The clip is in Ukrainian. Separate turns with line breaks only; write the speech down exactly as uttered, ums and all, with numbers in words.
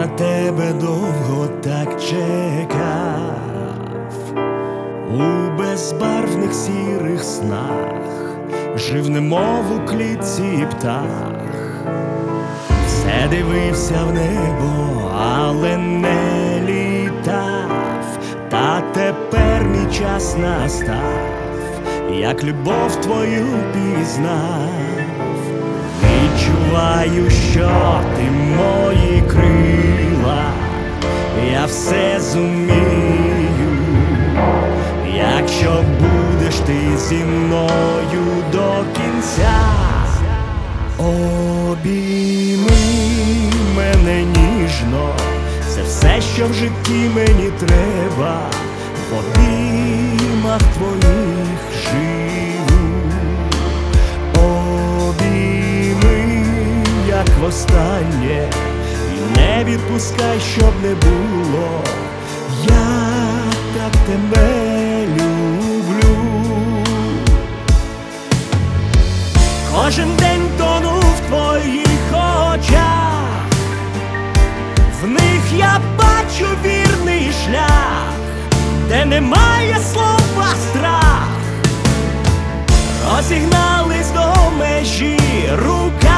на тебе довго так чекав, у безбарвних сірих снах жив, немов у клітці птах. Все дивився в небо, але не літав. Та тепер мій час настав, як любов твою пізнав. Відчуваю, що ти мої крила, я все зумію, якщо будеш ти зі мною до кінця. Обійми мене ніжно, це все, що в житті мені треба. В обіймах твоїх живу. Обійми, як востаннє, і не відпускай, щоб не було. Я так тебе люблю. Кожен день тону в твоїх очах, в них я бачу вірний шлях, де немає слова страх. Розігнались до межі, рука